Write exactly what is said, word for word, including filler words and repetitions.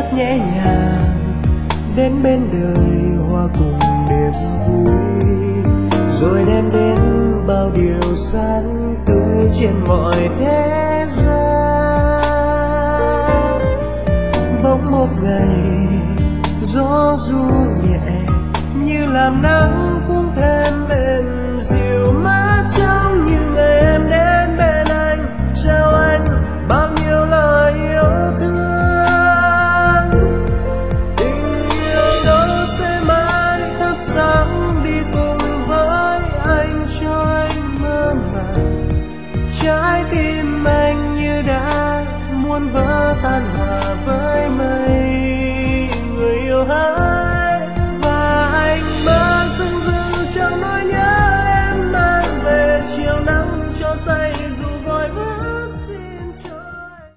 nhẹ nhàng đến bên đời hòa cùng niềm vui, rồi đem đến bao điều sáng tươi trên mọi thế gian. Bỗng một ngày gió ru nhẹ như làm nắng cũng thêm êm dịu mát trong như ngày em đến bên anh, trao anh bao nhiêu lời yêu thương. Tình yêu đó sẽ mãi thắp sáng đi cùng với anh, cho anh mơ màng trái tim anh như đã muốn vỡ tan hòa với mây. Người yêu hỡi